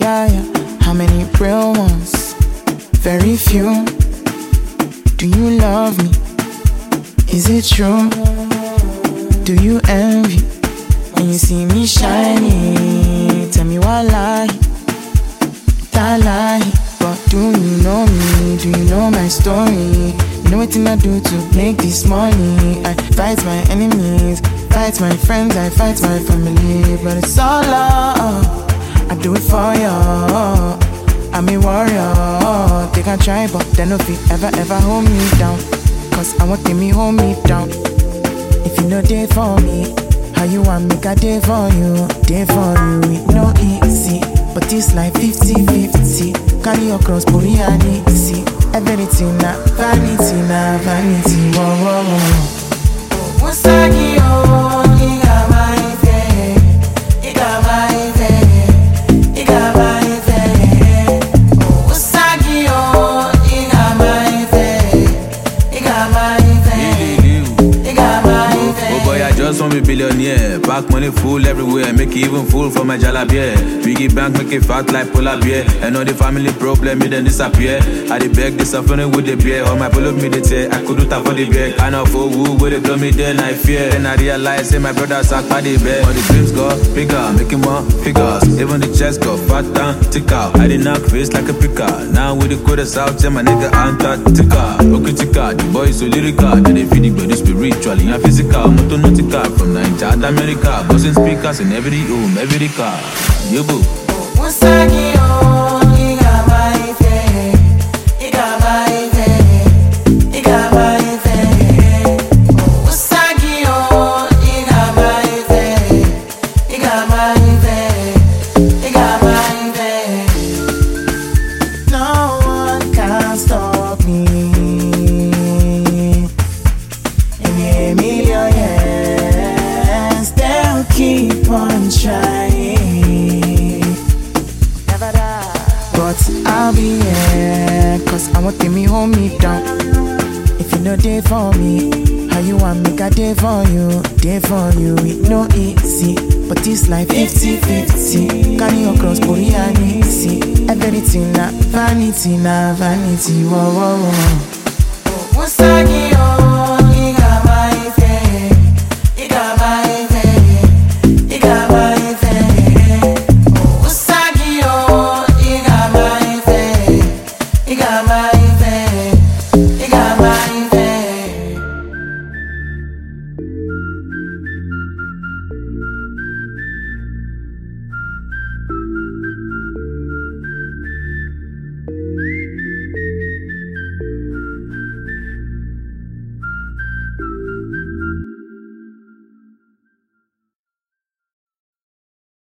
yeah, yeah. How many real ones? Very few. Do you love me? Is it true? Do you envy? When you see me shining, tell me what lie, that lie. But do you know me? Do you know my story? You know what I do to make this money? I fight my enemies, fight my friends, I fight my family. But it's all love, I do it for you. I'm a warrior. They can try, but they no fit ever hold me down. Cause I want them to hold me down. If you know they for me, how you want make a day for you? Day for you, it no easy. But it's like 50-50. Carry your cross, put it on easy. Everything na vanity, whoa, whoa, whoa. What's that, you got my face, you got my face, you got my face. Just want me billionaire. Back money full everywhere. Make it even full for my jalabia. Biggie bank make it fat like polar bear. And all the family problem me then disappear. I dey beg the suffering with the beer. All my pull up me they say I could do that for the beg. I know for who would they blow me then I fear. Then I realize say my brothers are by the bed. All the dreams got bigger, making more figures. Even the chest got fat and thicker. I did knock face like a picker. Now with the coldest out, yeah, my nigga Antarctica. Okitika, the boy so lyrical. Then they feed the body spiritually and physical. Motonautica from Nigeria to America. Buzzing speakers in every home, every car. You boo. What's that, you got my face, you got my face, you got my face. What's that, you got my face, you got my face, you got my face. No one can stop me. And me, they'll keep on trying. Never die. But I'll be here, cause I want them to hold me down. If you know they for me, how you want make a day for you? Day for you, it no easy. But it's like 50-50. Carry your cross, put it on easy. Everything na vanity, whoa, whoa, whoa. What's that,